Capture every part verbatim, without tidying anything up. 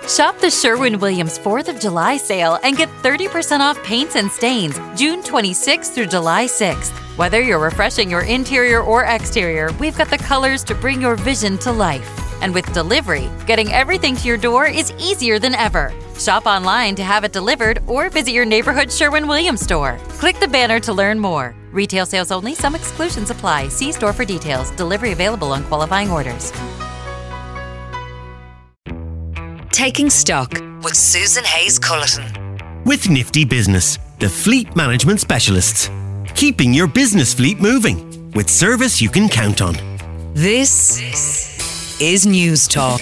Shop the Sherwin-Williams fourth of July sale and get thirty percent off paints and stains June twenty-sixth through July sixth. Whether you're refreshing your interior or exterior, we've got the colors to bring your vision to life. And with delivery, getting everything to your door is easier than ever. Shop online to have it delivered or visit your neighborhood Sherwin-Williams store. Click the banner to learn more. Retail sales only. Some exclusions apply. See store for details. Delivery available on qualifying orders. Taking Stock with Susan Hayes-Cullerton. With Nifty Business, the fleet management specialists. Keeping your business fleet moving with service you can count on. This is News Talk.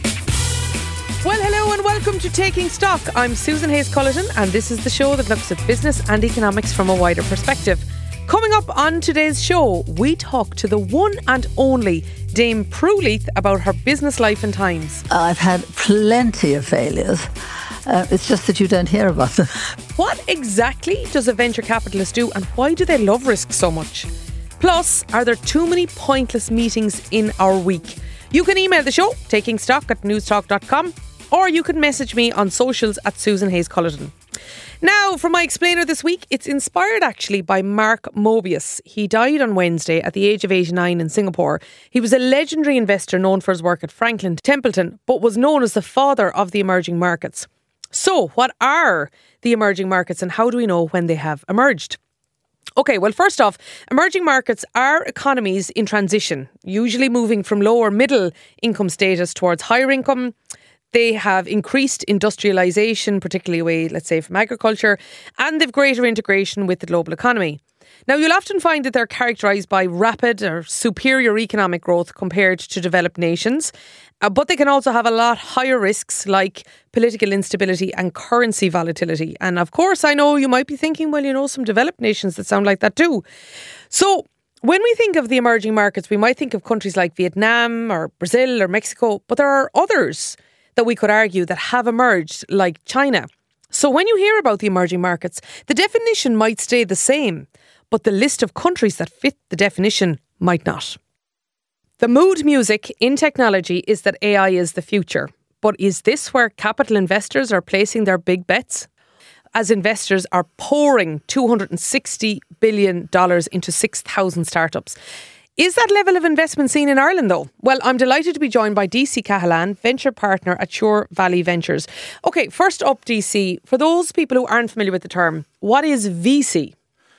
Well, hello and welcome to Taking Stock. I'm Susan Hayes-Cullerton and this is the show that looks at business and economics from a wider perspective. Coming up on today's show, we talk to the one and only Dame Prue Leith about her business life and times. I've had plenty of failures. Uh, it's just that you don't hear about them. What exactly does a venture capitalist do and why do they love risk so much? Plus, are there too many pointless meetings in our week? You can email the show, takingstock at newstalk dot com, or you can message me on socials at Susan Hayes-Cullerton. Now, for my explainer this week, it's inspired actually by Mark Mobius. He died on Wednesday at the age of eighty-nine in Singapore. He was a legendary investor known for his work at Franklin Templeton, but was known as the father of the emerging markets. So, what are the emerging markets and how do we know when they have emerged? Okay, well, first off, emerging markets are economies in transition, usually moving from lower middle income status towards higher income. They have increased industrialisation, particularly away, let's say, from agriculture, and they've greater integration with the global economy. Now, you'll often find that they're characterised by rapid or superior economic growth compared to developed nations, uh, but they can also have a lot higher risks like political instability and currency volatility. And of course, I know you might be thinking, well, you know, some developed nations that sound like that too. So, when we think of the emerging markets, we might think of countries like Vietnam or Brazil or Mexico, but there are others that we could argue that have emerged, like China. So when you hear about the emerging markets, the definition might stay the same, but the list of countries that fit the definition might not. The mood music in technology is that A I is the future. But is this where capital investors are placing their big bets? As investors are pouring two hundred sixty billion dollars into six thousand startups. Is that level of investment seen in Ireland though? Well, I'm delighted to be joined by D C Cahalan, venture partner at Sure Valley Ventures. Okay, first up, D C, for those people who aren't familiar with the term, what is V C?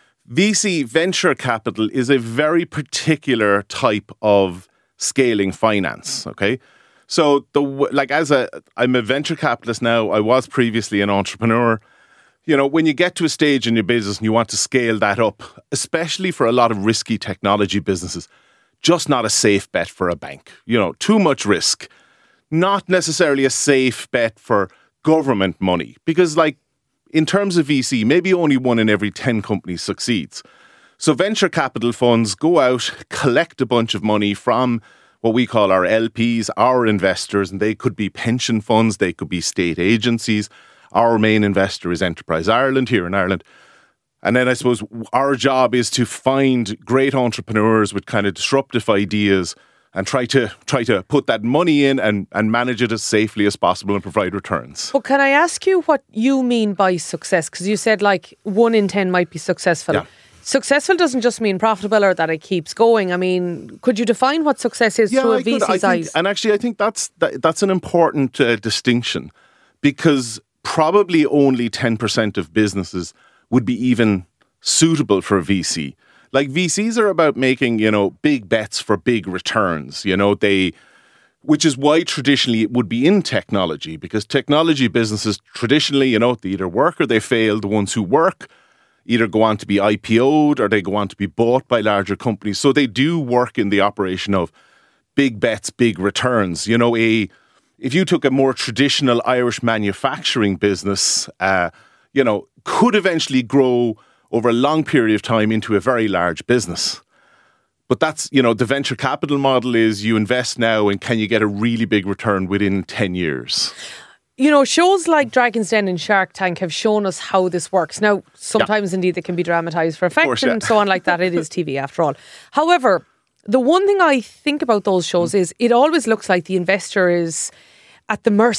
V C, venture capital, is a very particular type of scaling finance, okay? So, the like as a, I'm a venture capitalist now, I was previously an entrepreneur. You know, when you get to a stage in your business and you want to scale that up, especially for a lot of risky technology businesses, just not a safe bet for a bank. You know, too much risk. Not necessarily a safe bet for government money. Because, like, in terms of V C, maybe only one in every ten companies succeeds. So venture capital funds go out, collect a bunch of money from what we call our L Ps, our investors, and they could be pension funds, they could be state agencies. Our main investor is Enterprise Ireland here in Ireland. And then I suppose our job is to find great entrepreneurs with kind of disruptive ideas and try to try to put that money in and, and manage it as safely as possible and provide returns. But can I ask you what you mean by success? Because you said like one in ten might be successful. Yeah. Successful doesn't just mean profitable or that it keeps going. I mean, could you define what success is yeah, through a I V C's could, I think, eyes? And actually, I think that's that, that's an important uh, distinction because probably only ten percent of businesses would be even suitable for a V C. Like V Cs are about making, you know, big bets for big returns. You know, they, which is why traditionally it would be in technology because technology businesses traditionally, you know, they either work or they fail. The ones who work either go on to be I P O'd or they go on to be bought by larger companies. So they do work in the operation of big bets, big returns. You know, a if you took a more traditional Irish manufacturing business, uh, you know, could eventually grow over a long period of time into a very large business. But that's, you know, the venture capital model is you invest now and can you get a really big return within ten years? You know, shows like Dragon's Den and Shark Tank have shown us how this works. Now, sometimes yeah. indeed they can be dramatised for effect course, and yeah. so on like that. It is T V after all. However, the one thing I think about those shows mm. is it always looks like the investor is at the mercy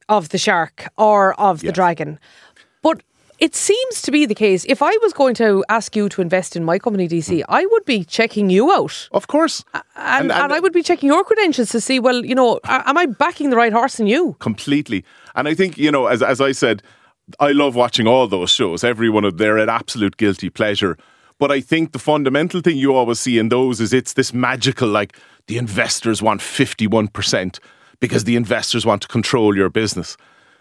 of the shark or of the Yes. dragon. But it seems to be the case. If I was going to ask you to invest in my company, D C, I would be checking you out. Of course. And, And- and, and- I would be checking your credentials to see, well, you know, a- am I backing the right horse in you? Completely. And I think, you know, as as I said, I love watching all those shows. Every one of them, they're an absolute guilty pleasure. But I think the fundamental thing you always see in those is it's this magical, like, the investors want fifty-one percent because the investors want to control your business.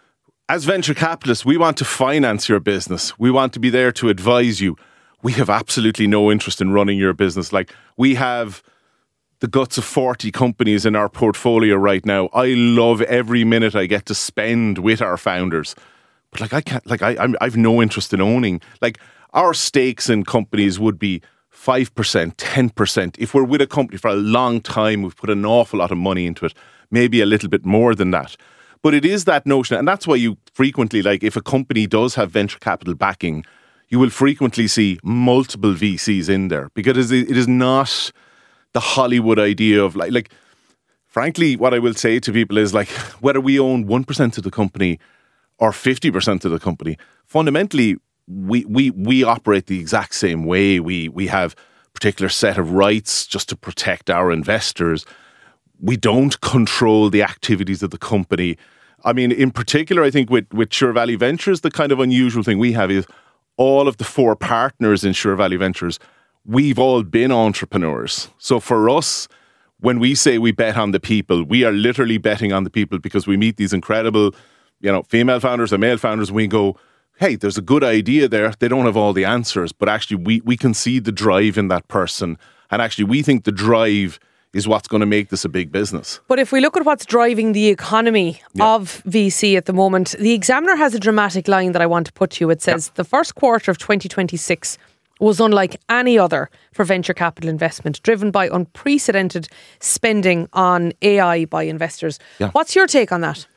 As venture capitalists, we want to finance your business. We want to be there to advise you. We have absolutely no interest in running your business. Like, we have the guts of forty companies in our portfolio right now. I love every minute I get to spend with our founders. But like, I can't, like, I, I'm, I've no interest in owning. Like, our stakes in companies would be five percent, ten percent. If we're with a company for a long time, we've put an awful lot of money into it, maybe a little bit more than that. But it is that notion, and that's why you frequently, like, if a company does have venture capital backing, you will frequently see multiple V Cs in there, because it is not the Hollywood idea of, like, like, frankly, what I will say to people is, like, whether we own one percent of the company or fifty percent of the company, fundamentally, we we we operate the exact same way. We we have a particular set of rights just to protect our investors. We don't control the activities of the company. I mean, in particular, I think with, with Sure Valley Ventures, the kind of unusual thing we have is all of the four partners in Sure Valley Ventures, we've all been entrepreneurs. So for us, when we say we bet on the people, we are literally betting on the people, because we meet these incredible, you know, female founders and male founders, and we go, hey, there's a good idea there. They don't have all the answers, but actually we, we can see the drive in that person. And actually we think the drive is what's going to make this a big business. But if we look at what's driving the economy Yeah. of V C at the moment, the Examiner has a dramatic line that I want to put to you. It says, the first quarter of twenty twenty-six was unlike any other for venture capital investment, driven by unprecedented spending on A I by investors. Yeah. What's your take on that?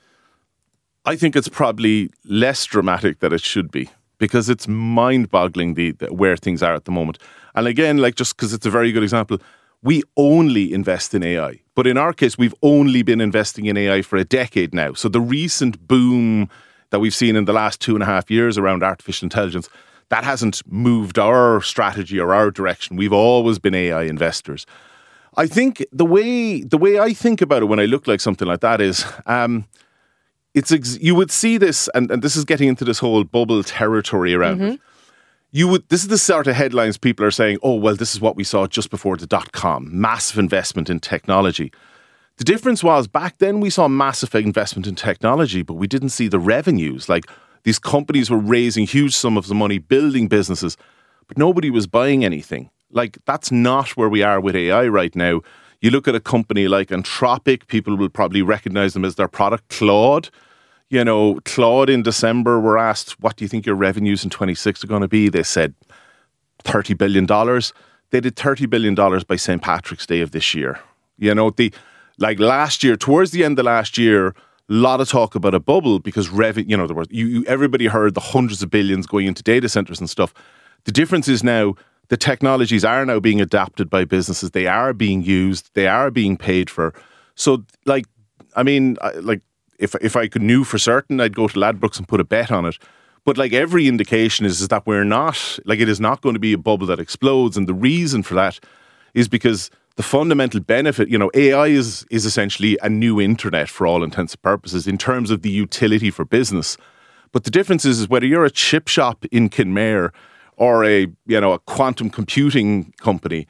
I think it's probably less dramatic than it should be, because it's mind-boggling the, the where things are at the moment. And again, like, just because it's a very good example, we only invest in A I. But in our case, we've only been investing in A I for a decade now. So the recent boom that we've seen in the last two and a half years around artificial intelligence, that hasn't moved our strategy or our direction. We've always been A I investors. I think the way the way I think about it when I look like something like that is, um, it's ex- you would see this, and, and this is getting into this whole bubble territory around it. You would. This is the sort of headlines people are saying, oh, well, this is what we saw just before the dot-com, massive investment in technology. The difference was, back then we saw massive investment in technology, but we didn't see the revenues. Like, these companies were raising huge sums of money, building businesses, but nobody was buying anything. Like, that's not where we are with A I right now. You look at a company like Anthropic, people will probably recognize them as their product, Claude. You know, Claude in December were asked, what do you think your revenues in twenty-six are going to be? They said thirty billion dollars. They did thirty billion dollars by Saint Patrick's Day of this year. You know, the like last year, towards the end of last year, a lot of talk about a bubble, because revenue, you know, there was, you, you, everybody heard the hundreds of billions going into data centers and stuff. The difference is now the technologies are now being adapted by businesses. They are being used. They are being paid for. So, like, I mean, I- like, If if I could knew for certain, I'd go to Ladbrokes and put a bet on it. But like, every indication is, is that we're not, like, it is not going to be a bubble that explodes. And the reason for that is because the fundamental benefit, you know, A I is is essentially a new internet for all intents and purposes in terms of the utility for business. But the difference is, is whether you're a chip shop in Kinmare or a, you know, a quantum computing company,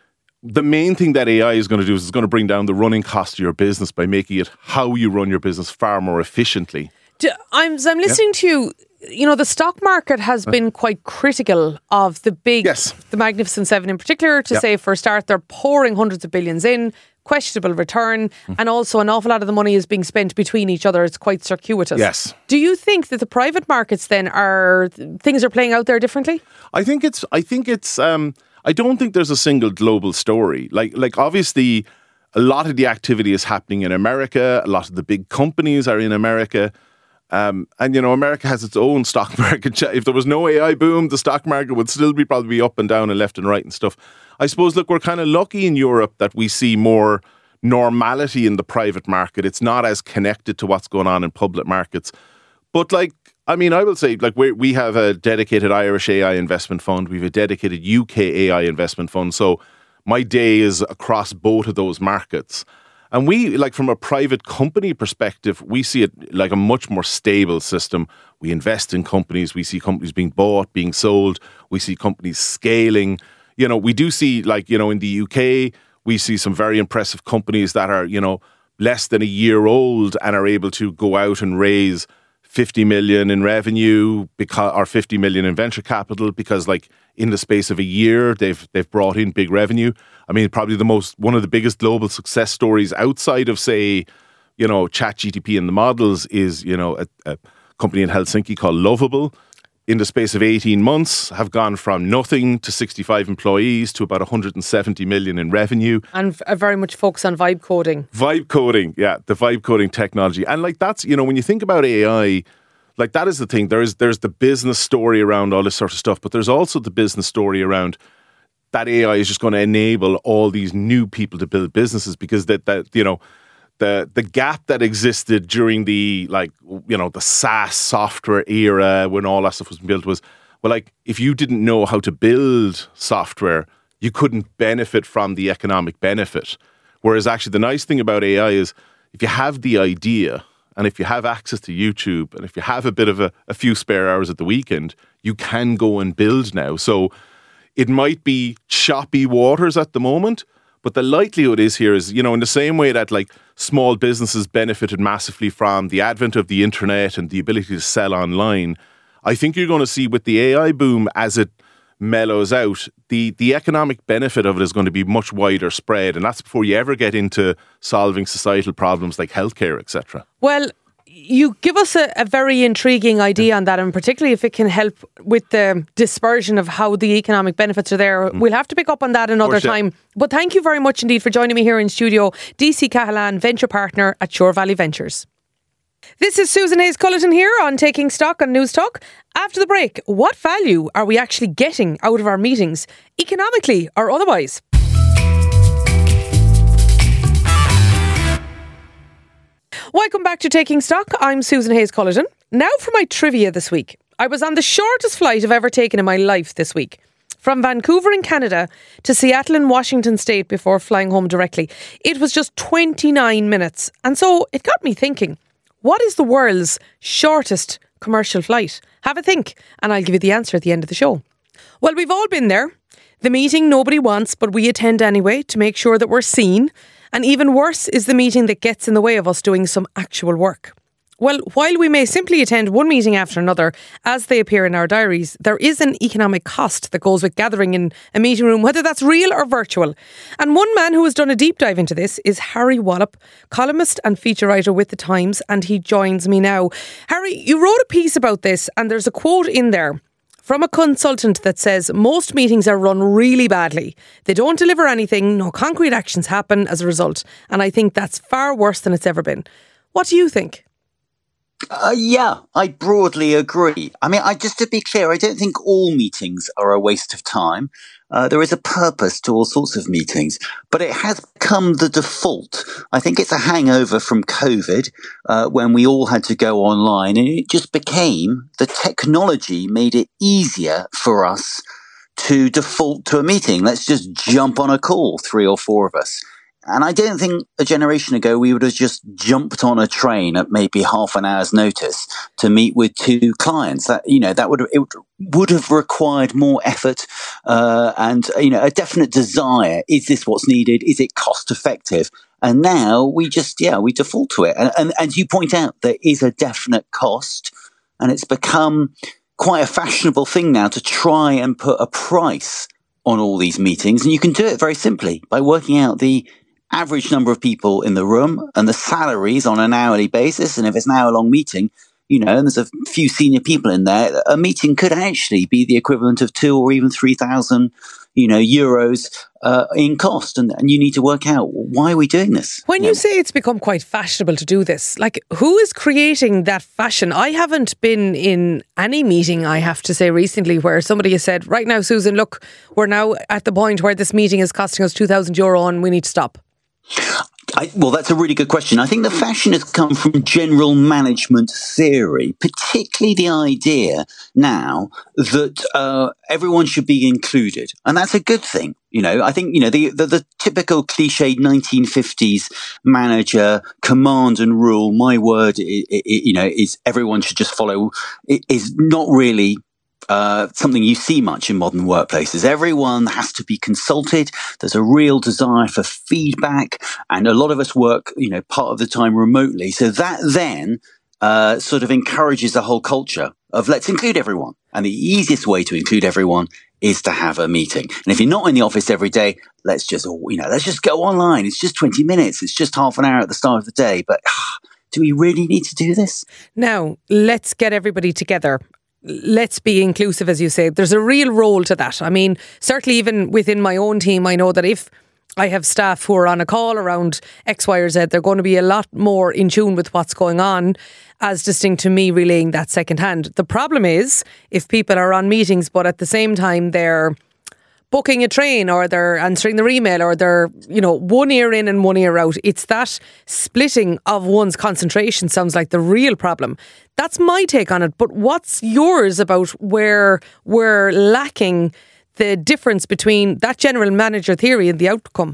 the main thing that A I is going to do is it's going to bring down the running cost of your business by making it how you run your business far more efficiently. Do- I'm, as I'm listening to you, you know, the stock market has been quite critical of the big, Yes. the Magnificent Seven in particular, to Yeah. say, for a start, they're pouring hundreds of billions in, questionable return, and also an awful lot of the money is being spent between each other. It's quite circuitous. Yes. Do you think that the private markets then are, things are playing out there differently? I think it's. I think it's. Um, I don't think there's a single global story. Like, like obviously, a lot of the activity is happening in America. A lot of the big companies are in America, um, and you know, America has its own stock market. If there was no A I boom, the stock market would still be probably up and down and left and right and stuff. I suppose. Look, we're kind of lucky in Europe that we see more normality in the private market. It's not as connected to what's going on in public markets. But like, I mean, I will say, like, we we have a dedicated Irish A I investment fund. We have a dedicated U K A I investment fund. So my day is across both of those markets. And we, like, from a private company perspective, we see it like a much more stable system. We invest in companies. We see companies being bought, being sold. We see companies scaling. You know, we do see, like, you know, in the U K, we see some very impressive companies that are, you know, less than a year old and are able to go out and raise fifty million in revenue because, or fifty million in venture capital because, like, in the space of a year, they've they've brought in big revenue. I mean, probably the most, one of the biggest global success stories outside of, say, you know, ChatGPT and the models is, you know, a, a company in Helsinki called Lovable. In the space of eighteen months, have gone from nothing to sixty-five employees to about one hundred seventy million in revenue. And a very much focus on vibe coding. Vibe coding, yeah, the vibe coding technology. And like that's, you know, when you think about A I, like that is the thing. There is there's the business story around all this sort of stuff, but there's also the business story around that A I is just going to enable all these new people to build businesses because that that you know the the gap that existed during the like you know the SaaS software era when all that stuff was built was well like if you didn't know how to build software, you couldn't benefit from the economic benefit. Whereas actually the nice thing about A I is if you have the idea and if you have access to YouTube and if you have a bit of a, a few spare hours at the weekend, you can go and build now. So it might be choppy waters at the moment, but the likelihood is here is, you know, in the same way that like small businesses benefited massively from the advent of the internet and the ability to sell online, I think you're going to see with the A I boom as it mellows out, the, the economic benefit of it is going to be much wider spread. And that's before you ever get into solving societal problems like healthcare, et cetera. Well, you give us a, a very intriguing idea on that, and particularly if it can help with the dispersion of how the economic benefits are there. Mm. We'll have to pick up on that another course, time. Yeah. But thank you very much indeed for joining me here in studio. D C Cahalan, Venture Partner at Shore Valley Ventures. This is Susan Hayes-Culleton here on Taking Stock on News Talk. After the break, what value are we actually getting out of our meetings, economically or otherwise? Welcome back to Taking Stock. I'm Susan Hayes-Culleton. Now for my trivia this week. I was on the shortest flight I've ever taken in my life this week. From Vancouver in Canada to Seattle in Washington State before flying home directly. It was just twenty-nine minutes. And so it got me thinking, what is the world's shortest commercial flight? Have a think and I'll give you the answer at the end of the show. Well, we've all been there. The meeting nobody wants, but we attend anyway to make sure that we're seen. And even worse is the meeting that gets in the way of us doing some actual work. Well, while we may simply attend one meeting after another, as they appear in our diaries, there is an economic cost that goes with gathering in a meeting room, whether that's real or virtual. And one man who has done a deep dive into this is Harry Wallop, columnist and feature writer with The Times, and he joins me now. Harry, you wrote a piece about this, and there's a quote in there from a consultant that says most meetings are run really badly. They don't deliver anything, no concrete actions happen as a result. And I think that's far worse than it's ever been. What do you think? Uh, yeah, I broadly agree. I mean, I, just to be clear, I don't think all meetings are a waste of time. Uh, there is a purpose to all sorts of meetings, but it has become the default. I think it's a hangover from COVID uh, when we all had to go online, and it just became the technology made it easier for us to default to a meeting. Let's just jump on a call, three or four of us. And I don't think a generation ago we would have just jumped on a train at maybe half an hour's notice to meet with two clients. That, you know, that would have, it would have required more effort uh, and, you know, a definite desire. Is this what's needed? Is it cost effective? And now we just, yeah, we default to it. And, and as you point out, there is a definite cost, and it's become quite a fashionable thing now to try and put a price on all these meetings. And you can do it very simply by working out the average number of people in the room and the salaries on an hourly basis. And if it's an hour long meeting, you know, and there's a few senior people in there, a meeting could actually be the equivalent of two or even three thousand, you know, euros uh, in cost. And, and you need to work out, why are we doing this? When you, you know? say it's become quite fashionable to do this, like, who is creating that fashion? I haven't been in any meeting, I have to say, recently where somebody has said, right now, Susan, look, we're now at the point where this meeting is costing us two thousand euro and we need to stop. I, well, that's a really good question. I think the fashion has come from general management theory, particularly the idea now that uh, everyone should be included. And that's a good thing. You know, I think, you know, the, the, the typical cliched nineteen fifties manager, command and rule, my word, it, it, you know, is everyone should just follow, it is not really Uh, something you see much in modern workplaces. Everyone has to be consulted. There's a real desire for feedback, and a lot of us work, you know, part of the time remotely. So that then uh, sort of encourages the whole culture of let's include everyone. And the easiest way to include everyone is to have a meeting. And if you're not in the office every day, let's just, you know, let's just go online. It's just twenty minutes. It's just half an hour at the start of the day. But uh, do we really need to do this? Now, let's get everybody together. Let's be inclusive, as you say. There's a real role to that. I mean, certainly even within my own team, I know that if I have staff who are on a call around X, Y or Z, they're going to be a lot more in tune with what's going on, as distinct to me relaying that second hand. The problem is if people are on meetings, but at the same time they're booking a train or they're answering their email or they're, you know, one ear in and one ear out. It's that splitting of one's concentration sounds like the real problem. That's my take on it. But what's yours about where we're lacking the difference between that general manager theory and the outcome?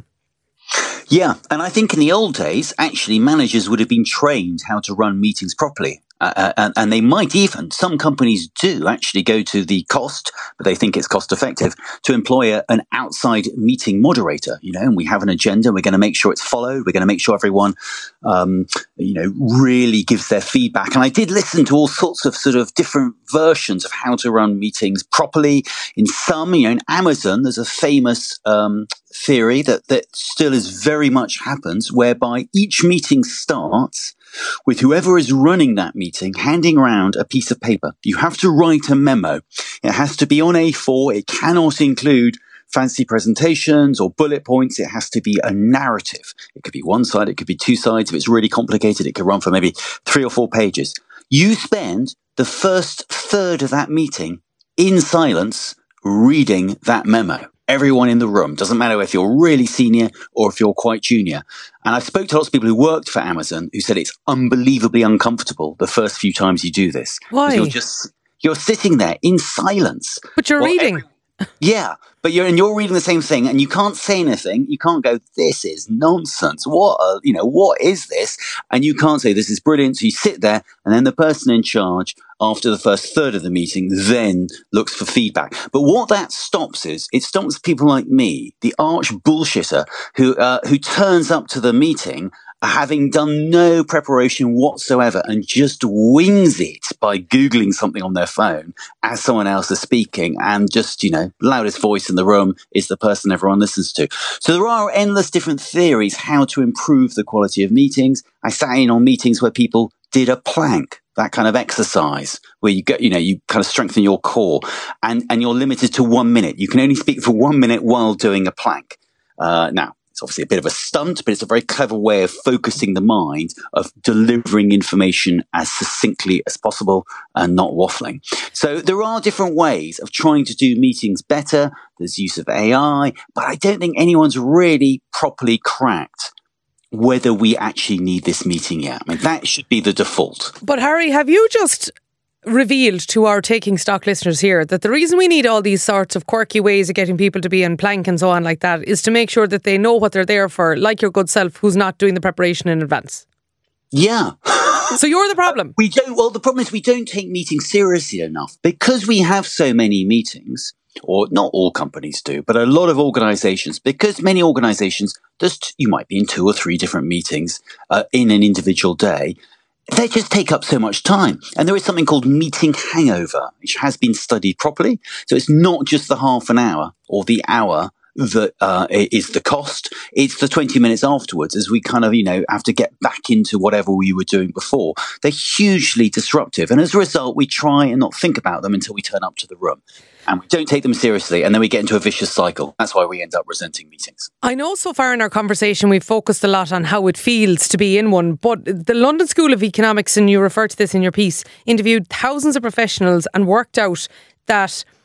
Yeah, and I think in the old days, actually, managers would have been trained how to run meetings properly. Uh, and, and they might even, some companies do actually go to the cost, but they think it's cost effective, to employ a, an outside meeting moderator, you know, and we have an agenda, we're going to make sure it's followed, we're going to make sure everyone, um, you know, really gives their feedback. And I did listen to all sorts of sort of different versions of how to run meetings properly. In some, you know, in Amazon, there's a famous um, theory that, that still is very much happens, whereby each meeting starts with whoever is running that meeting handing around a piece of paper. You have to write a memo. It has to be on A four. It cannot include fancy presentations or bullet points. It has to be a narrative. It could be one side. It could be two sides. If it's really complicated, it could run for maybe three or four pages. You spend the first third of that meeting in silence reading that memo. Everyone in the room. Doesn't matter if you're really senior or if you're quite junior. And I spoke to lots of people who worked for Amazon who said it's unbelievably uncomfortable the first few times you do this. Why? You're just, you're sitting there in silence. But you're well, reading. Every, yeah, but you're, and you're reading the same thing and you can't say anything. You can't go, this is nonsense. What, a, you know, what is this? And you can't say, this is brilliant. So you sit there and then the person in charge after the first third of the meeting then looks for feedback. But what that stops is it stops people like me, the arch bullshitter who, uh, who turns up to the meeting having done no preparation whatsoever and just wings it by Googling something on their phone as someone else is speaking, and just, you know, loudest voice in the room is the person everyone listens to. So there are endless different theories how to improve the quality of meetings. I sat in on meetings where people did a plank, that kind of exercise where you get, you know, you kind of strengthen your core, and, and you're limited to one minute. You can only speak for one minute while doing a plank. Uh, now, it's obviously a bit of a stunt, but it's a very clever way of focusing the mind, of delivering information as succinctly as possible and not waffling. So there are different ways of trying to do meetings better. There's use of A I, but I don't think anyone's really properly cracked whether we actually need this meeting yet. I mean, that should be the default. But Harry, have you just revealed to our Taking Stock listeners here that the reason we need all these sorts of quirky ways of getting people to be in plank and so on like that is to make sure that they know what they're there for, like your good self who's not doing the preparation in advance? Yeah. So you're the problem. We don't. Well, the problem is we don't take meetings seriously enough because we have so many meetings, or not all companies do, but a lot of organizations, because many organizations, just you might be in two or three different meetings uh, in an individual day. They just take up so much time. And there is something called meeting hangover, which has been studied properly. So it's not just the half an hour or the hour that uh, is the cost. It's the twenty minutes afterwards as we kind of, you know, have to get back into whatever we were doing before. They're hugely disruptive. And as a result, we try and not think about them until we turn up to the room. And we don't take them seriously, and then we get into a vicious cycle. That's why we end up resenting meetings. I know so far in our conversation we've focused a lot on how it feels to be in one, but the London School of Economics, and you refer to this in your piece, interviewed thousands of professionals and worked out that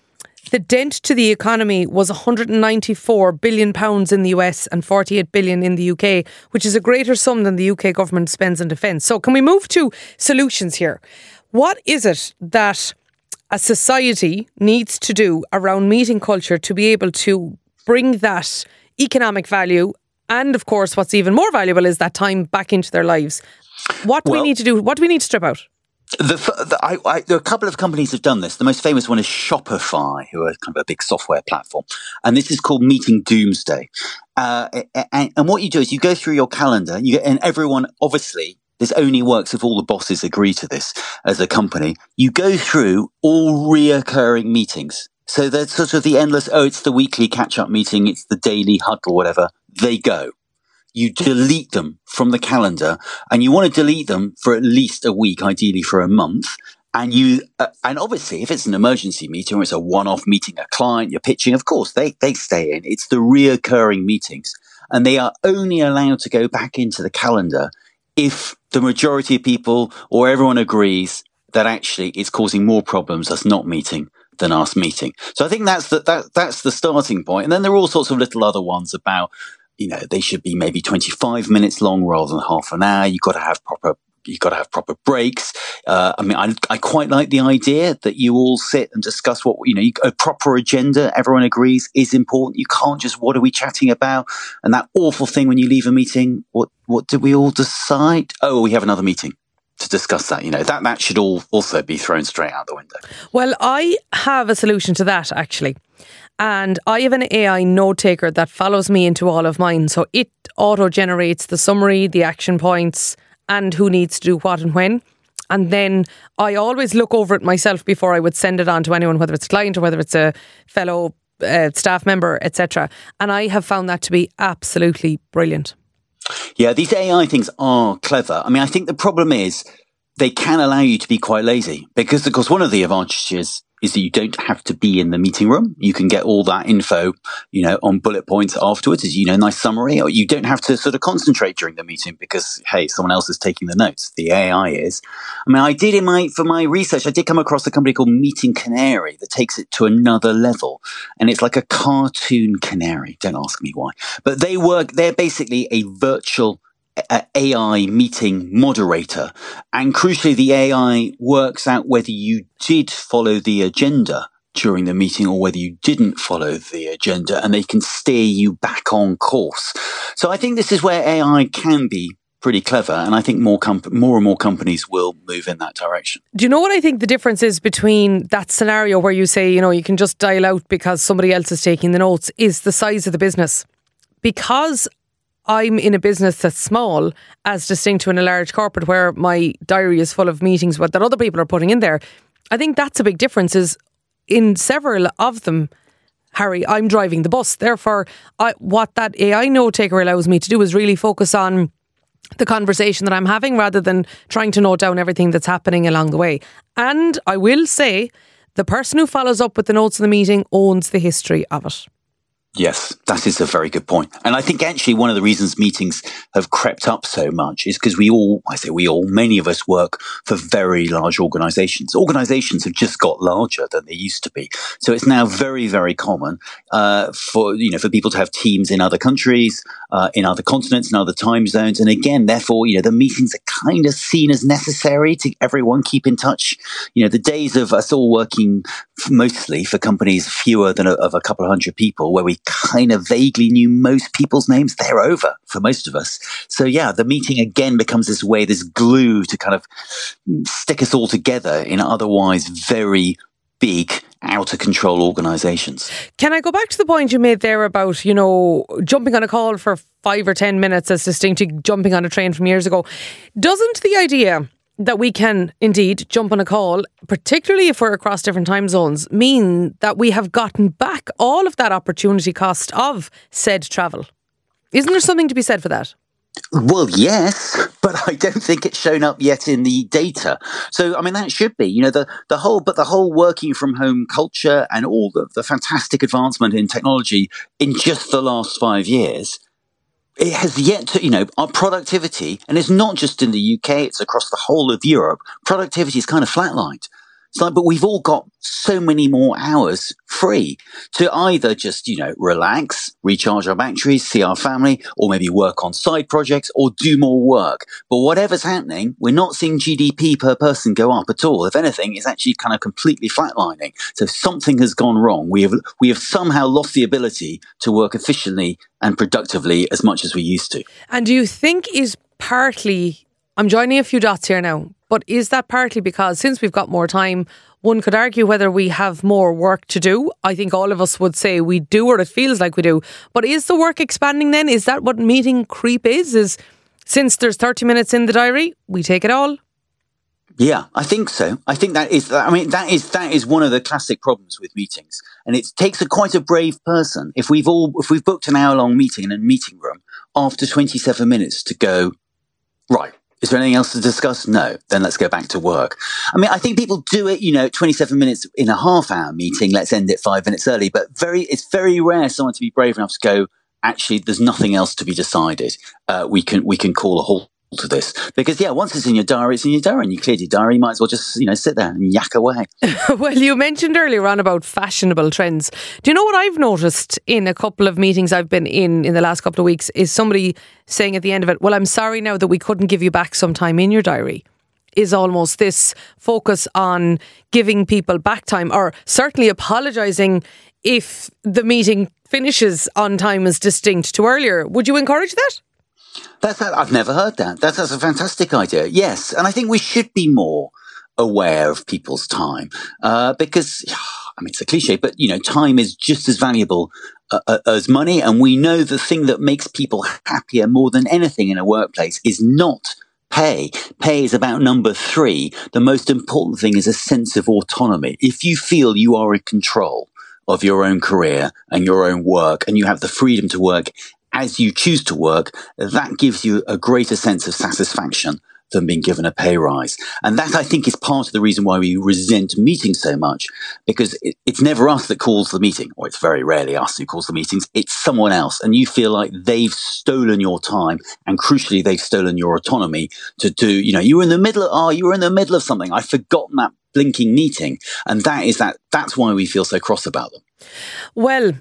The dent to the economy was one hundred ninety-four billion pounds in the U S and forty-eight billion in the U K, which is a greater sum than the U K government spends on defence. So can we move to solutions here? What is it that a society needs to do around meeting culture to be able to bring that economic value and, of course, what's even more valuable is that time back into their lives? What do well, we need to do? What do we need to strip out? The, the, I, I, there are a couple of companies have done this. The most famous one is Shopify, who are kind of a big software platform. And this is called Meeting Doomsday. Uh, and, and what you do is you go through your calendar, you get, and everyone, obviously, this only works if all the bosses agree to this as a company. You go through all reoccurring meetings. So there's sort of the endless, oh, it's the weekly catch-up meeting, it's the daily huddle, whatever. They go. You delete them from the calendar, and you want to delete them for at least a week, ideally for a month. And you, uh, and obviously, if it's an emergency meeting or it's a one-off meeting, a client you're pitching, of course, they, they stay in. It's the reoccurring meetings, and they are only allowed to go back into the calendar if the majority of people or everyone agrees that actually it's causing more problems us not meeting than us meeting. So I think that's the, that, that's the starting point. And then there are all sorts of little other ones about, you know, they should be maybe twenty-five minutes long rather than half an hour. You've got to have proper, you've got to have proper breaks. Uh, I mean, I, I quite like the idea that you all sit and discuss what, you know, you, a proper agenda, everyone agrees is important. You can't just, what are we chatting about? And that awful thing when you leave a meeting, what, what did we all decide? Oh, we have another meeting to discuss that. You know, that, that should all also be thrown straight out the window. Well, I have a solution to that, actually. And I have an A I note taker that follows me into all of mine. So it auto-generates the summary, the action points, and who needs to do what and when. And then I always look over it myself before I would send it on to anyone, whether it's a client or whether it's a fellow uh, staff member, et cetera. And I have found that to be absolutely brilliant. Yeah, these A I things are clever. I mean, I think the problem is they can allow you to be quite lazy because, of course, one of the advantages is that you don't have to be in the meeting room. You can get all that info, you know, on bullet points afterwards, as you know, nice summary, or you don't have to sort of concentrate during the meeting because, hey, someone else is taking the notes. The A I is. I mean, I did in my, for my research, I did come across a company called Meeting Canary that takes it to another level. And it's like a cartoon canary. Don't ask me why. But they work, they're basically a virtual A I meeting moderator, and crucially the A I works out whether you did follow the agenda during the meeting or whether you didn't follow the agenda, and they can steer you back on course. So I think this is where A I can be pretty clever, and I think more comp- more and more companies will move in that direction. Do you know what I think the difference is between that scenario where you say, you know, you can just dial out because somebody else is taking the notes, is the size of the business. Because I'm in a business that's small, as distinct to in a large corporate where my diary is full of meetings that other people are putting in there. I think that's a big difference. Is in several of them, Harry, I'm driving the bus. Therefore, I, what that A I note taker allows me to do is really focus on the conversation that I'm having rather than trying to note down everything that's happening along the way. And I will say, the person who follows up with the notes of the meeting owns the history of it. Yes, that is a very good point. And I think actually one of the reasons meetings have crept up so much is because we all, I say we all, many of us work for very large organizations. Organizations have just got larger than they used to be. So it's now very, very common uh, for, you know, for people to have teams in other countries, uh, in other continents, in other time zones. And again, therefore, you know, the meetings are kind of seen as necessary to everyone keep in touch. You know, the days of us all working mostly for companies fewer than a, of a couple of hundred people where we kind of vaguely knew most people's names, they're over for most of us. So yeah, the meeting again becomes this way, this glue to kind of stick us all together in otherwise very big, out of control organizations. Can I go back to the point you made there about, you know, jumping on a call for five or ten minutes as distinct to jumping on a train from years ago? Doesn't the idea that we can indeed jump on a call, particularly if we're across different time zones, mean that we have gotten back all of that opportunity cost of said travel? Isn't there something to be said for that? Well, yes, but I don't think it's shown up yet in the data. So, I mean, that should be, you know, the, the whole, but the whole working from home culture and all the, the fantastic advancement in technology in just the last five years, it has yet to, you know, our productivity, and it's not just in the U K, it's across the whole of Europe, productivity is kind of flatlined. It's like, but we've all got so many more hours free to either just, you know, relax, recharge our batteries, see our family, or maybe work on side projects or do more work. But whatever's happening, we're not seeing G D P per person go up at all. If anything, it's actually kind of completely flatlining. So something has gone wrong. We have, we have somehow lost the ability to work efficiently and productively as much as we used to. And do you think is partly, I'm joining a few dots here now, but is that partly because since we've got more time, one could argue whether we have more work to do? I think all of us would say we do, or it feels like we do. But is the work expanding then? Is that what meeting creep is? Is since there's thirty minutes in the diary, we take it all? Yeah, I think so. I think that is, I mean, that is, that is one of the classic problems with meetings. And it takes a quite a brave person. If we've all, if we've booked an hour long meeting in a meeting room after twenty-seven minutes to go, right, is there anything else to discuss? No. Then let's go back to work. I mean, I think people do it, you know, twenty-seven minutes in a half hour meeting. Let's end it five minutes early. But very, it's very rare someone to be brave enough to go, actually, there's nothing else to be decided. Uh, we can, we can call a halt to this. Because, yeah, once it's in your diary, it's in your diary, and you cleared your diary, you might as well just, you know, sit there and yak away. Well, you mentioned earlier on about fashionable trends. Do you know what I've noticed in a couple of meetings I've been in in the last couple of weeks is somebody saying at the end of it, well, I'm sorry now that we couldn't give you back some time in your diary. Is almost this focus on giving people back time, or certainly apologising if the meeting finishes on time as distinct to earlier. Would you encourage that? That's that. I've never heard that. That's, that's a fantastic idea. Yes. And I think we should be more aware of people's time uh, because, I mean, it's a cliche, but, you know, time is just as valuable uh, as money. And we know the thing that makes people happier more than anything in a workplace is not pay. Pay is about number three. The most important thing is a sense of autonomy. If you feel you are in control of your own career and your own work and you have the freedom to work as you choose to work, that gives you a greater sense of satisfaction than being given a pay rise. And that, I think, is part of the reason why we resent meetings so much, because it, it's never us that calls the meeting, or it's very rarely us who calls the meetings, it's someone else. And you feel like they've stolen your time, and crucially, they've stolen your autonomy to do, you know, you were in the middle of, oh, you were in the middle of something. I've forgotten that blinking meeting. And that is that, that's why we feel so cross about them. Well,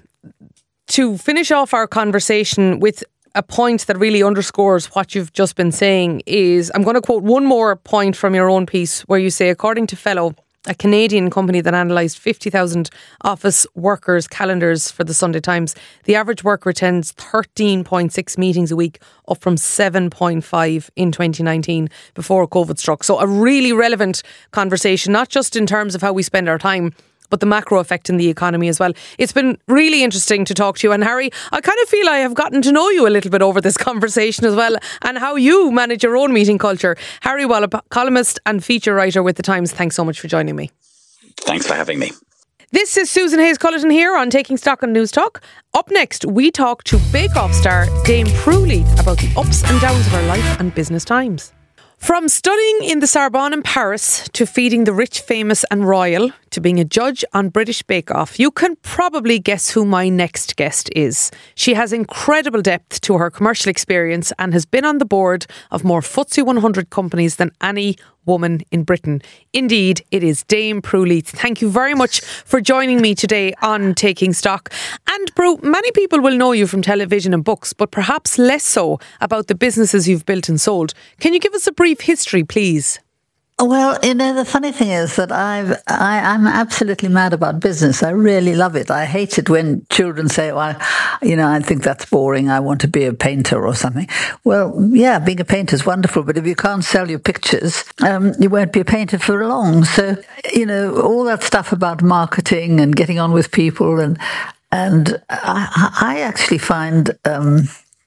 to finish off our conversation with a point that really underscores what you've just been saying is, I'm going to quote one more point from your own piece where you say, according to Fellow, a Canadian company that analysed fifty thousand office workers' calendars for the Sunday Times, the average worker attends thirteen point six meetings a week, up from seven point five in twenty nineteen before COVID struck. So a really relevant conversation, not just in terms of how we spend our time, but the macro effect in the economy as well. It's been really interesting to talk to you. And Harry, I kind of feel I have gotten to know you a little bit over this conversation as well, and how you manage your own meeting culture. Harry Wallop, columnist and feature writer with The Times, thanks so much for joining me. Thanks for having me. This is Susan Hayes-Culleton here on Taking Stock on News Talk. Up next, we talk to Bake Off star Dame Prue Leith about the ups and downs of her life and business times. From studying in the Sorbonne in Paris to feeding the rich, famous and royal to being a judge on British Bake Off, you can probably guess who my next guest is. She has incredible depth to her commercial experience and has been on the board of more F T S E one hundred companies than any woman in Britain. Indeed, it is Dame Prue Leith. Thank you very much for joining me today on Taking Stock. And Prue, many people will know you from television and books, but perhaps less so about the businesses you've built and sold. Can you give us a brief history, please? Well, you know, the funny thing is that I've, I, I'm absolutely mad about business. I really love it. I hate it when children say, well, you know, I think that's boring. I want to be a painter or something. Well, yeah, being a painter is wonderful, but if you can't sell your pictures, um, you won't be a painter for long. So, you know, all that stuff about marketing and getting on with people, and and I, I actually find um,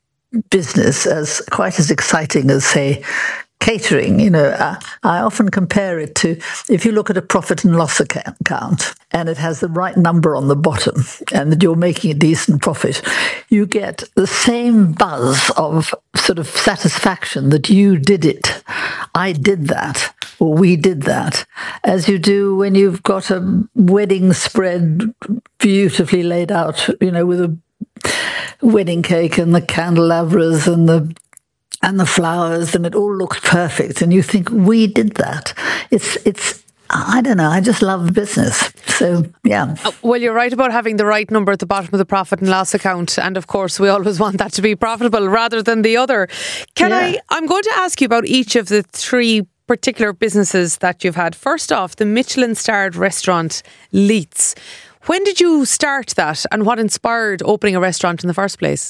business as quite as exciting as, say, catering. You know, uh, I often compare it to, if you look at a profit and loss account and it has the right number on the bottom and that you're making a decent profit, you get the same buzz of sort of satisfaction that you did it. I did that, or we did that, as you do when you've got a wedding spread beautifully laid out, you know, with a wedding cake and the candelabras and the and the flowers, and it all looked perfect, and you think, we did that. It's it's I don't know. I just love business. So, yeah. Uh, well, you're right about having the right number at the bottom of the profit and loss account. And of course, we always want that to be profitable rather than the other. Can yeah. I, I'm going to ask you about each of the three particular businesses that you've had. First off, the Michelin-starred restaurant, Leith's. When did you start that and what inspired opening a restaurant in the first place?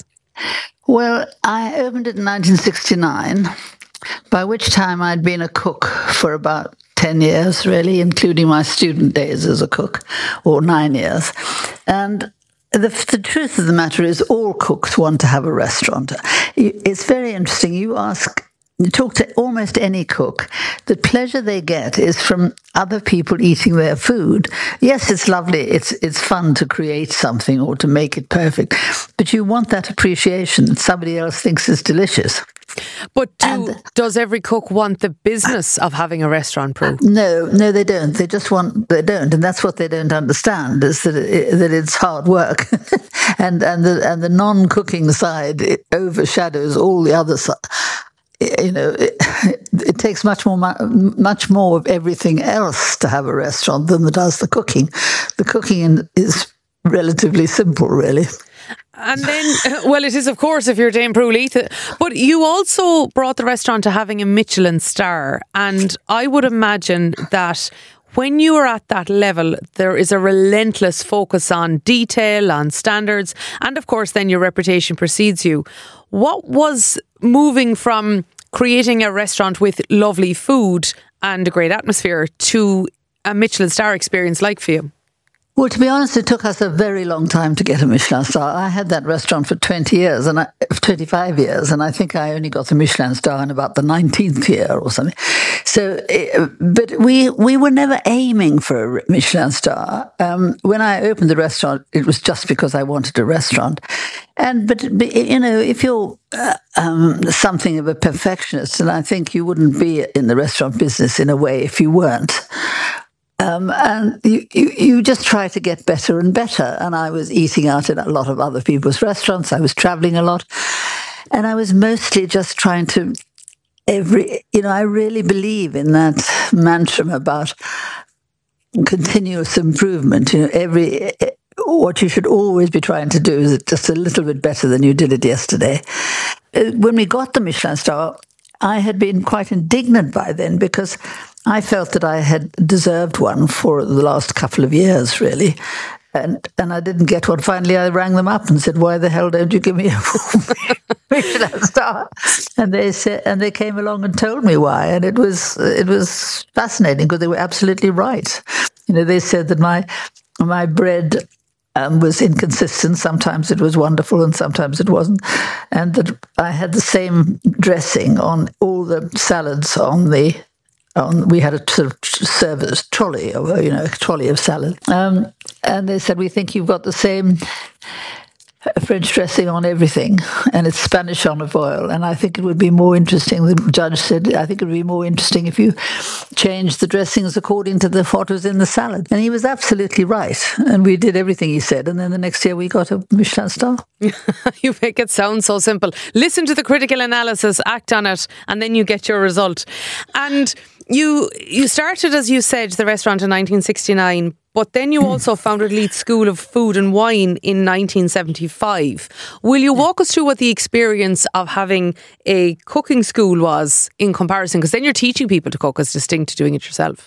Well, I opened it in nineteen sixty-nine, by which time I'd been a cook for about ten years, really, including my student days as a cook, or nine years. And the, the truth of the matter is all cooks want to have a restaurant. It's very interesting. You ask... You talk to almost any cook, the pleasure they get is from other people eating their food. Yes, it's lovely. It's it's fun to create something or to make it perfect. But you want that appreciation that somebody else thinks is delicious. But do, and, does every cook want the business of having a restaurant, Prue? No, no, they don't. They just want, they don't. And that's what they don't understand, is that it, that it's hard work. and, and, the, and the non-cooking side, it overshadows all the other side. You know, it, it takes much more, much more of everything else to have a restaurant than it does the cooking. The cooking is relatively simple, really. And then, well, it is, of course, if you're Dame Prue Leith. But you also brought the restaurant to having a Michelin star. And I would imagine that when you are at that level, there is a relentless focus on detail, on standards, and of course then your reputation precedes you. What was moving from creating a restaurant with lovely food and a great atmosphere to a Michelin star experience like for you? Well, to be honest, it took us a very long time to get a Michelin star. I had that restaurant for twenty years, and I, twenty-five years, and I think I only got the Michelin star in about the nineteenth year or something. So, but we we were never aiming for a Michelin star. Um, when I opened the restaurant, it was just because I wanted a restaurant. And but you know, if you're uh, um, something of a perfectionist, and I think you wouldn't be in the restaurant business in a way if you weren't. Um, and you, you, you just try to get better and better. And I was eating out in a lot of other people's restaurants. I was traveling a lot. And I was mostly just trying to every, you know, I really believe in that mantra about continuous improvement. You know, every, what you should always be trying to do is just a little bit better than you did it yesterday. When we got the Michelin star, I had been quite indignant by then because I felt that I had deserved one for the last couple of years, really. And and I didn't get one. Finally, I rang them up and said, "Why the hell don't you give me a Michelin star?" And they said, and they came along and told me why. And it was it was fascinating because they were absolutely right. You know, they said that my my bread Um, was inconsistent. Sometimes it was wonderful and sometimes it wasn't. And that I had the same dressing on all the salads on the, on, we had a sort of service trolley, or, you know, a trolley of salad. Um, and they said, we think you've got the same French dressing on everything, and it's Spanish olive oil. And I think it would be more interesting, the judge said, I think it would be more interesting if you changed the dressings according to the what was in the salad. And he was absolutely right. And we did everything he said. And then the next year we got a Michelin star. You make it sound so simple. Listen to the critical analysis, act on it, and then you get your result. And you you started, as you said, the restaurant in nineteen sixty-nine, but then you also founded Leith School of Food and Wine in nineteen seventy-five. Will you walk us through what the experience of having a cooking school was in comparison? Because then you're teaching people to cook as distinct to doing it yourself.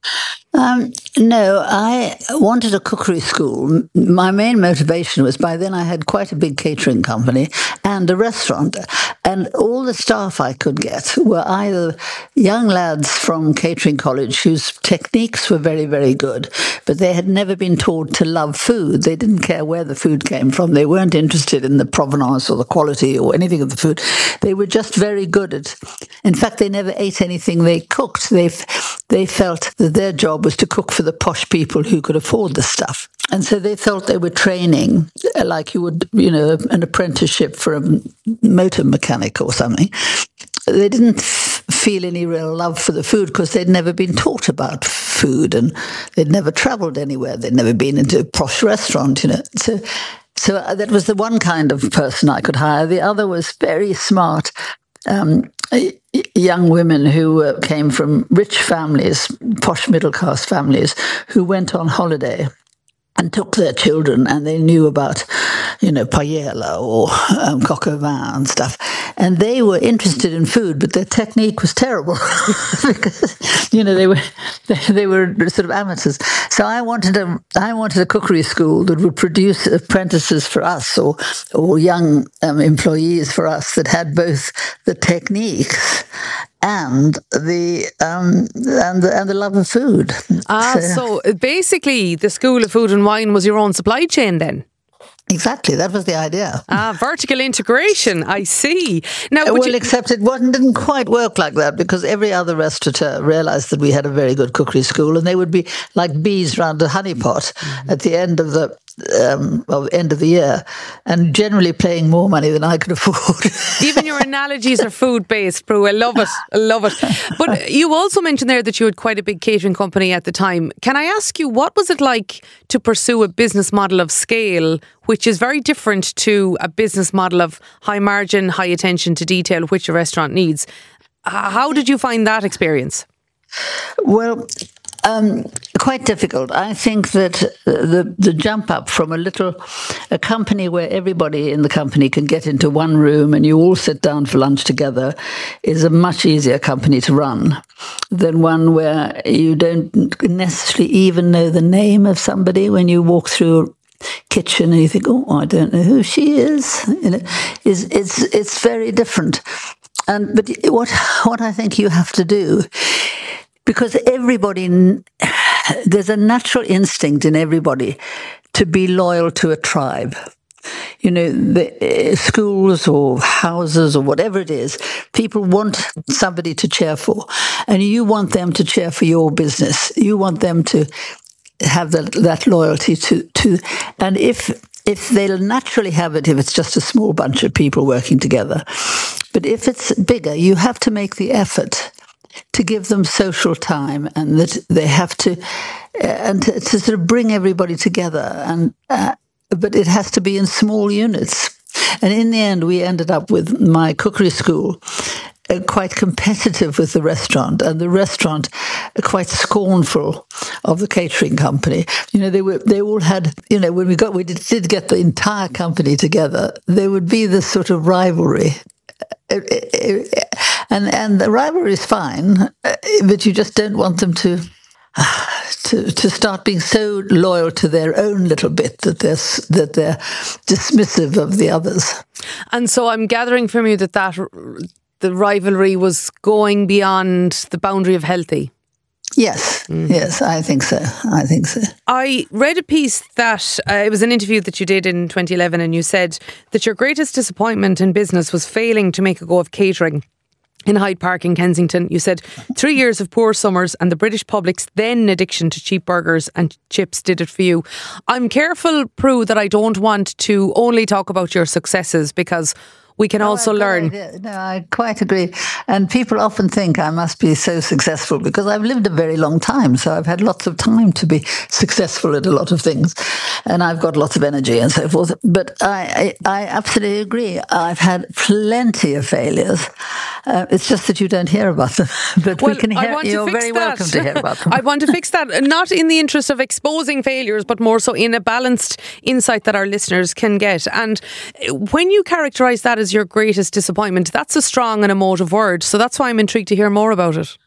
Um, no, I wanted a cookery school. My main motivation was by then I had quite a big catering company and a restaurant. And all the staff I could get were either young lads from catering college whose techniques were very, very good, but they had never been taught to love food. They didn't care where the food came from. They weren't interested in the provenance or the quality or anything of the food. They were just very good at, in fact, they never ate anything they cooked. They they felt that their job was to cook for the posh people who could afford the stuff. And so they felt they were training like you would, you know, an apprenticeship for a motor mechanic or something. They didn't f- feel any real love for the food because they'd never been taught about food and they'd never travelled anywhere. They'd never been into a posh restaurant, you know. So, so that was the one kind of person I could hire. The other was very smart um, young women who uh, came from rich families, posh middle class families, who went on holiday and took their children, and they knew about, you know, paella or um, coq au vin and stuff. And they were interested in food, but their technique was terrible because, you know, they were they, they were sort of amateurs. So I wanted a I wanted a cookery school that would produce apprentices for us, or or young um, employees for us that had both the techniques and the um, and the and the love of food. Ah, so, so basically, the School of Food and Wine was your own supply chain then. Exactly, that was the idea. Ah, vertical integration, I see. Now, well, you... except it wasn't, didn't quite work like that, because every other restaurateur realised that we had a very good cookery school, and they would be like bees round a honeypot mm-hmm. at the end of the um, of end of the year, and generally paying more money than I could afford. Even your analogies are food-based, Prue. I love it. I love it. But you also mentioned there that you had quite a big catering company at the time. Can I ask you, what was it like to pursue a business model of scale, which is very different to a business model of high margin, high attention to detail, which a restaurant needs? How did you find that experience? Well, um, quite difficult. I think that the the jump up from a little a company where everybody in the company can get into one room and you all sit down for lunch together is a much easier company to run than one where you don't necessarily even know the name of somebody when you walk through kitchen and you think, oh, I don't know who she is. You know, it's it's it's very different. And but what what I think you have to do, because everybody, there's a natural instinct in everybody to be loyal to a tribe. You know, the uh, schools or houses or whatever it is, people want somebody to cheer for, and you want them to cheer for your business. You want them to have that, that loyalty to, to, and if if they'll naturally have it if it's just a small bunch of people working together. But if it's bigger, you have to make the effort to give them social time, and that they have to, uh, and to, to sort of bring everybody together. And uh, but it has to be in small units. And in the end, we ended up with my cookery school Uh, quite competitive with the restaurant, and the restaurant uh, quite scornful of the catering company. You know, they were they all had, you know, when we got we did, did get the entire company together, there would be this sort of rivalry, uh, uh, and and the rivalry is fine, uh, but you just don't want them to. To, to start being so loyal to their own little bit that they're that they're dismissive of the others. And so I'm gathering from you that that the rivalry was going beyond the boundary of healthy. Yes, mm. yes, I think so. I think so. I read a piece that uh, it was an interview that you did in twenty eleven, and you said that your greatest disappointment in business was failing to make a go of catering in Hyde Park in Kensington. You said three years of poor summers and the British public's then addiction to cheap burgers and chips did it for you. I'm careful, Prue, that I don't want to only talk about your successes, because we can no, also learn. No, I quite agree. And people often think I must be so successful because I've lived a very long time. So I've had lots of time to be successful at a lot of things. And I've got lots of energy and so forth. But I, I, I absolutely agree. I've had plenty of failures. Uh, it's just that you don't hear about them. But well, we can hear. You're very that. welcome to hear about them. I want to fix that, not in the interest of exposing failures, but more so in a balanced insight that our listeners can get. And when you characterise that as your greatest disappointment, that's a strong and emotive word. So that's why I'm intrigued to hear more about it.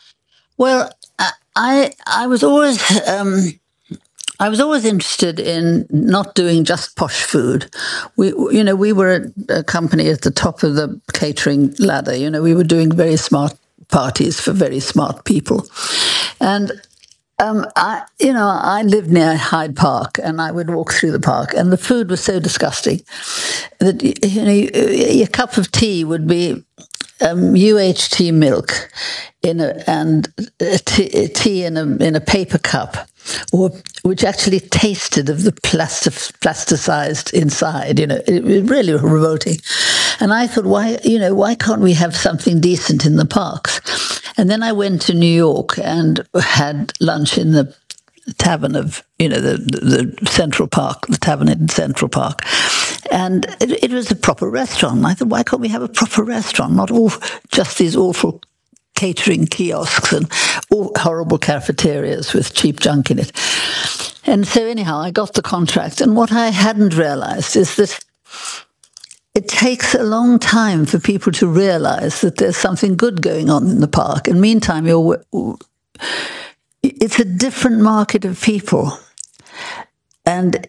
Well, I I was always um, I was always interested in not doing just posh food. We you know we were a, a company at the top of the catering ladder. You know we were doing very smart parties for very smart people, and. Um, I, you know, I lived near Hyde Park, and I would walk through the park, and the food was so disgusting that, you know, a cup of tea would be um, U H T milk in a and a tea, tea in a in a paper cup, or which actually tasted of the plastic, plasticized inside. You know, it was really revolting. And I thought, why, you know, why can't we have something decent in the parks? And then I went to New York and had lunch in the tavern of, you know, the, the Central Park, the tavern in Central Park. And it, it was a proper restaurant. And I thought, why can't we have a proper restaurant? Not all just these awful catering kiosks and all horrible cafeterias with cheap junk in it. And so anyhow, I got the contract. And what I hadn't realized is that it takes a long time for people to realize that there's something good going on in the park. And meantime, you're, it's a different market of people. And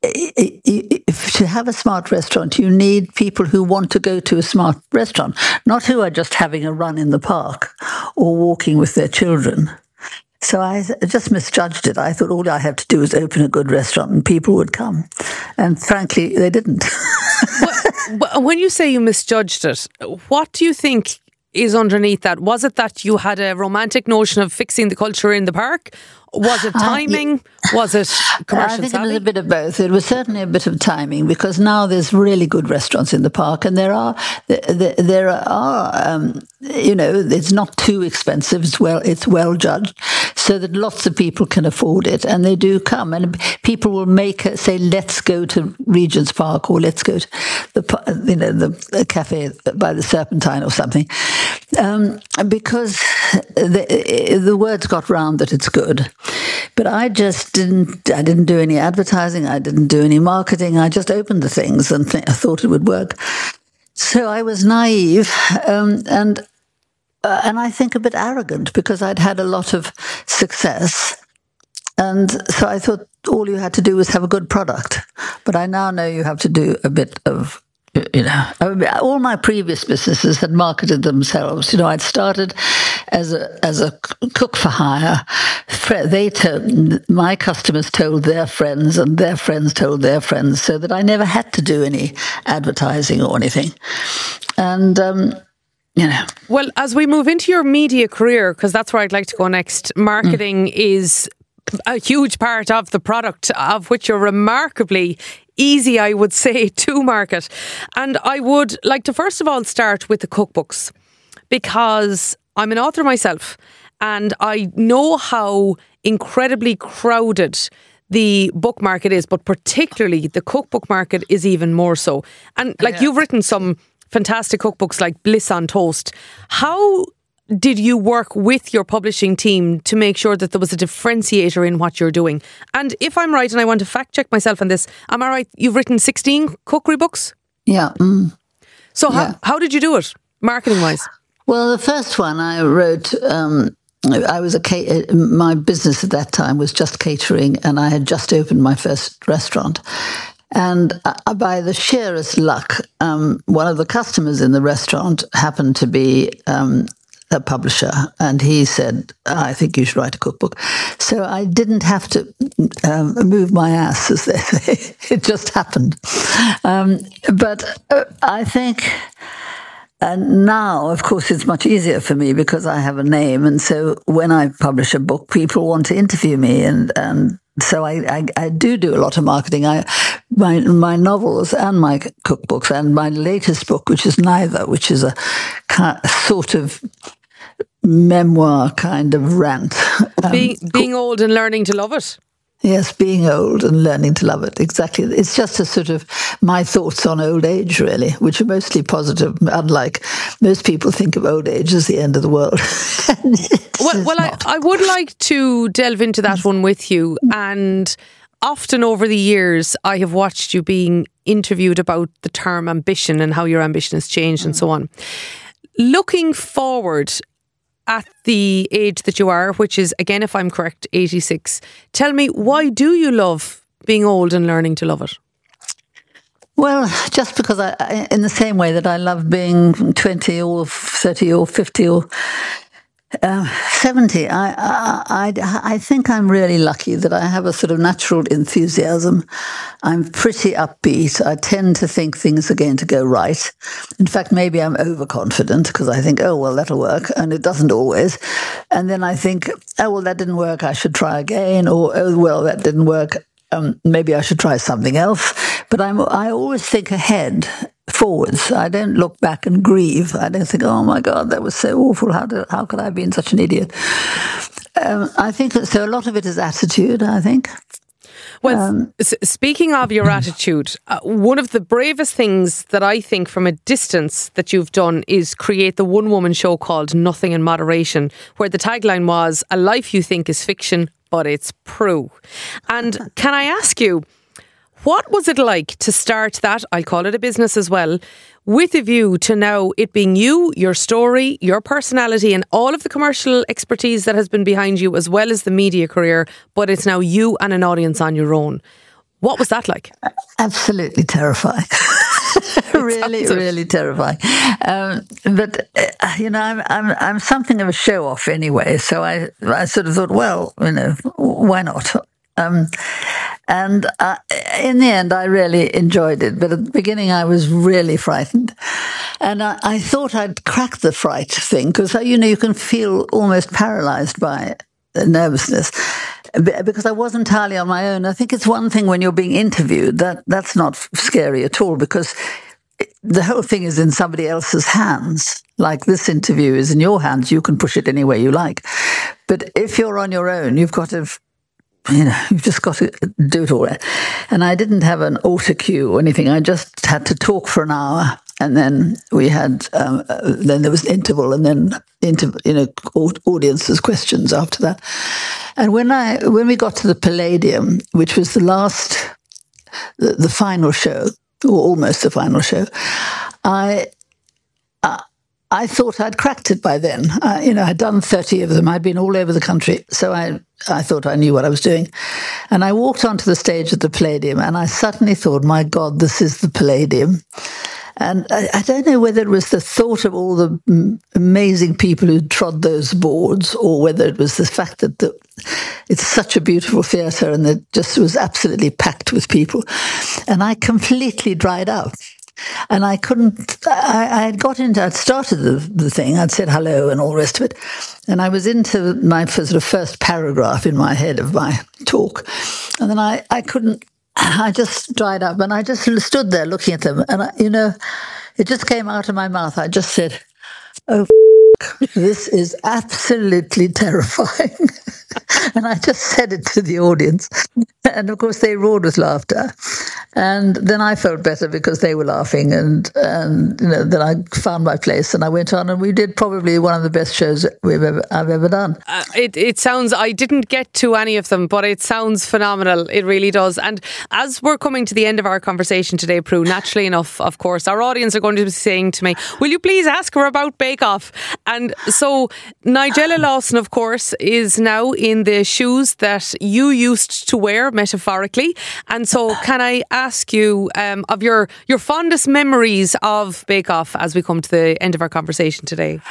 if to have a smart restaurant, you need people who want to go to a smart restaurant, not who are just having a run in the park or walking with their children. So I just misjudged it. I thought all I have to do is open a good restaurant and people would come. And frankly, they didn't. Well, when you say you misjudged it, what do you think is underneath that? Was it that you had a romantic notion of fixing the culture in the park? Was it timing? Uh, yeah. Was it commercial I think savvy? It was a bit of both. It was certainly a bit of timing, because now there's really good restaurants in the park, and there are there, there are um, you know, it's not too expensive. It's well it's well judged, so that lots of people can afford it, and they do come. And people will make say, let's go to Regent's Park, or let's go to the you know the, the cafe by the Serpentine or something, um, because the the words got round that it's good. But I just didn't, I didn't do any advertising. I didn't do any marketing. I just opened the things and th- I thought it would work. So I was naive um, and, uh, and I think a bit arrogant, because I'd had a lot of success. And so I thought all you had to do was have a good product. But I now know you have to do a bit of, you know, I mean, all my previous businesses had marketed themselves. You know, I'd started as a as a cook for hire. They told, my customers told their friends, and their friends told their friends, so that I never had to do any advertising or anything. And um, you know, well, as we move into your media career, because that's where I'd like to go next, marketing mm. is a huge part of the product, of which you're remarkably easy, I would say, to market. And I would like to first of all start with the cookbooks, because I'm an author myself and I know how incredibly crowded the book market is, but particularly the cookbook market is even more so. And like yeah. you've written some fantastic cookbooks like Bliss on Toast. How did you work with your publishing team to make sure that there was a differentiator in what you're doing? And if I'm right, and I want to fact check myself on this, am I right? You've written sixteen cookery books? Yeah. Mm. So yeah. how, how did you do it, marketing wise? Well, the first one I wrote, um, I was a, my business at that time was just catering, and I had just opened my first restaurant. And uh, by the sheerest luck, um, one of the customers in the restaurant happened to be um, a publisher, and he said, I think you should write a cookbook. So I didn't have to um, move my ass, as they say. It just happened. Um, but uh, I think... And now, of course, it's much easier for me because I have a name. And so when I publish a book, people want to interview me. And, and so I, I, I do do a lot of marketing. I, my, my novels and my cookbooks and my latest book, which is Neither, which is a kind of, sort of memoir kind of rant. Um, being, being old and learning to love it. Yes, being old and learning to love it. Exactly. It's just a sort of my thoughts on old age, really, which are mostly positive, unlike most people think of old age as the end of the world. well, well I, I would like to delve into that one with you. And often over the years, I have watched you being interviewed about the term ambition and how your ambition has changed mm. and so on. Looking forward, at the age that you are, which is, again, if I'm correct, eighty-six, tell me, why do you love being old and learning to love it? Well, just because I, in the same way that I love being twenty or thirty or fifty or uh, seventy, I, I, I, I think I'm really lucky that I have a sort of natural enthusiasm. I'm pretty upbeat. I tend to think things are going to go right. In fact, maybe I'm overconfident because I think, oh, well, that'll work. And it doesn't always. And then I think, oh, well, that didn't work. I should try again. Or, oh, well, that didn't work. Um, maybe I should try something else. But I'm, I always think ahead, forwards. I don't look back and grieve. I don't think, oh, my God, that was so awful. How did, how could I have been such an idiot? Um, I think so. A lot of it is attitude, I think. Well, Um, s- speaking of your attitude, uh, one of the bravest things that I think from a distance that you've done is create the one-woman show called Nothing in Moderation, where the tagline was, "A life you think is fiction, but it's Prue." And can I ask you, what was it like to start that, I'll call it a business as well, with a view to now it being you, your story, your personality and all of the commercial expertise that has been behind you as well as the media career, but it's now you and an audience on your own. What was that like? Absolutely terrifying. really, sounds it. really terrifying. Um, but uh, you know, I'm I'm I'm something of a show off anyway. So I I sort of thought, well, you know, why not? Um, and uh, in the end, I really enjoyed it. But at the beginning, I was really frightened. And I, I thought I'd cracked the fright thing because, you know, you can feel almost paralyzed by nervousness because I was entirely on my own. I think it's one thing when you're being interviewed, that that's not scary at all because the whole thing is in somebody else's hands. Like this interview is in your hands. You can push it any way you like. But if you're on your own, you've got to... You know, you've just got to do it all. And I didn't have an auto cue or anything. I just had to talk for an hour, and then we had, um, uh, then there was an interval, and then inter- you know, audiences questions after that. And when I when we got to the Palladium, which was the last, the, the final show, or almost the final show, I. Uh, I thought I'd cracked it by then. Uh, you know, I'd done thirty of them. I'd been all over the country. So I I thought I knew what I was doing. And I walked onto the stage at the Palladium and I suddenly thought, my God, this is the Palladium. And I, I don't know whether it was the thought of all the m- amazing people who trod those boards or whether it was the fact that the, it's such a beautiful theatre and it just was absolutely packed with people. And I completely dried up. And I couldn't, I, I had got into, I'd started the, the thing, I'd said hello and all the rest of it. And I was into my sort of first paragraph in my head of my talk. And then I, I couldn't, I just dried up and I just stood there looking at them. And, I, you know, it just came out of my mouth. I just said, oh, f- this is absolutely terrifying. And I just said it to the audience. And of course, they roared with laughter. And then I felt better because they were laughing. And, and you know, then I found my place and I went on and we did probably one of the best shows we've ever, I've ever done. Uh, it, it sounds, I didn't get to any of them, but it sounds phenomenal. It really does. And as we're coming to the end of our conversation today, Prue, naturally enough, of course, our audience are going to be saying to me, will you please ask her about Bake Off? And so Nigella Lawson, of course, is now in the shoes that you used to wear, metaphorically. And so can I ask you um, of your, your fondest memories of Bake Off as we come to the end of our conversation today?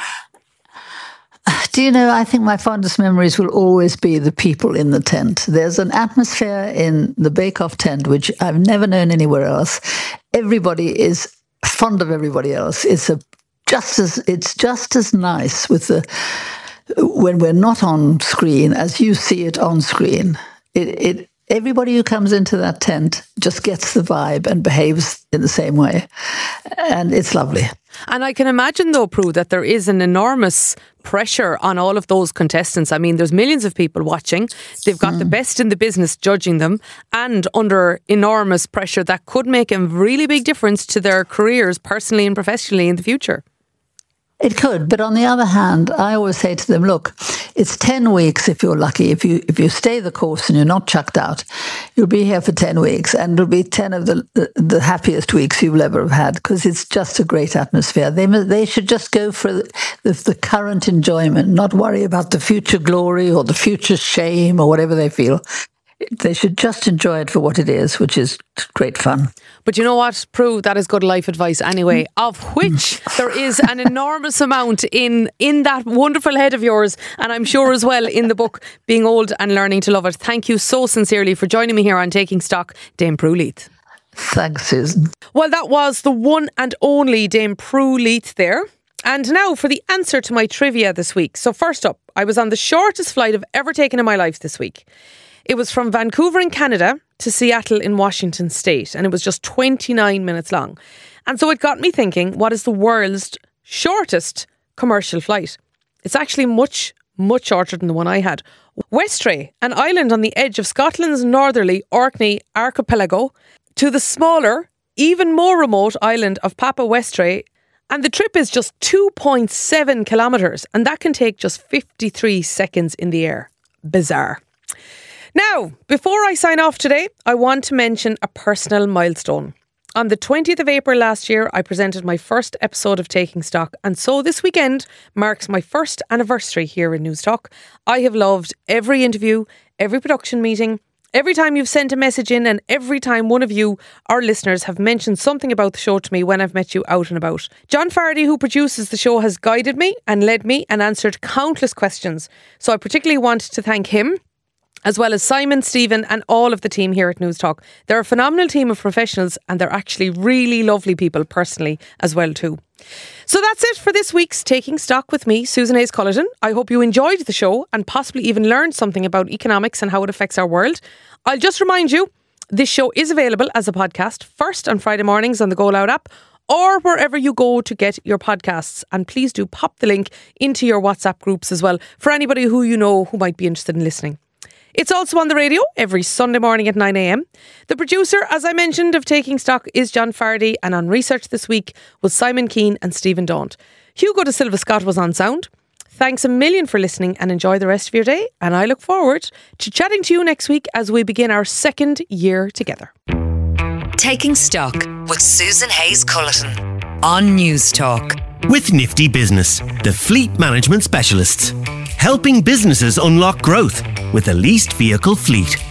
Do you know, I think my fondest memories will always be the people in the tent. There's an atmosphere in the Bake Off tent which I've never known anywhere else. Everybody is fond of everybody else. It's a just as it's just as nice with the when we're not on screen as you see it on screen. It it everybody who comes into that tent just gets the vibe and behaves in the same way. And it's lovely. And I can imagine, though, Prue, that there is an enormous pressure on all of those contestants. I mean, there's millions of people watching. They've got mm. the best in the business judging them and under enormous pressure that could make a really big difference to their careers personally and professionally in the future. It could, but on the other hand, I always say to them, look, it's ten weeks if you're lucky. If you if you stay the course and you're not chucked out, you'll be here for ten weeks and it'll be ten of the the, the happiest weeks you'll ever have had because it's just a great atmosphere. They they should just go for the, the, the current enjoyment, not worry about the future glory or the future shame or whatever they feel. They should just enjoy it for what it is, which is great fun. But you know what, Prue, that is good life advice anyway, of which there is an enormous amount in in that wonderful head of yours, and I'm sure as well in the book, Being Old and Learning to Love It. Thank you so sincerely for joining me here on Taking Stock, Dame Prue Leith. Thanks, Susan. Well, that was the one and only Dame Prue Leith there. And now for the answer to my trivia this week. So first up, I was on the shortest flight I've ever taken in my life this week. It was from Vancouver in Canada to Seattle in Washington State, and it was just twenty-nine minutes long. And so it got me thinking, what is the world's shortest commercial flight? It's actually much much shorter than the one I had. Westray, an island on the edge of Scotland's northerly Orkney archipelago, to the smaller, even more remote island of Papa Westray. And the trip is just two point seven kilometres, and that can take just fifty-three seconds in the air. Bizarre. Now, before I sign off today, I want to mention a personal milestone. On the twentieth of April last year, I presented my first episode of Taking Stock, and so this weekend marks my first anniversary here in News Talk. I have loved every interview, every production meeting, every time you've sent a message in, and every time one of you, our listeners, have mentioned something about the show to me when I've met you out and about. John Fardy, who produces the show, has guided me and led me and answered countless questions. So I particularly want to thank him, as well as Simon, Stephen and all of the team here at News Talk. They're a phenomenal team of professionals, and they're actually really lovely people personally as well too. So that's it for this week's Taking Stock with me, Susan Hayes Cullerton. I hope you enjoyed the show and possibly even learned something about economics and how it affects our world. I'll just remind you, this show is available as a podcast first on Friday mornings on the Go Loud app, or wherever you go to get your podcasts. And please do pop the link into your WhatsApp groups as well for anybody who you know who might be interested in listening. It's also on the radio every Sunday morning at nine a.m. The producer, as I mentioned, of Taking Stock is John Fardy, and on research this week was Simon Keane and Stephen Daunt. Hugo de Silva Scott was on sound. Thanks a million for listening, and enjoy the rest of your day. And I look forward to chatting to you next week as we begin our second year together. Taking Stock with Susan Hayes Cullerton on News Talk. With Nifty Business, the fleet management specialists. Helping businesses unlock growth with a leased vehicle fleet.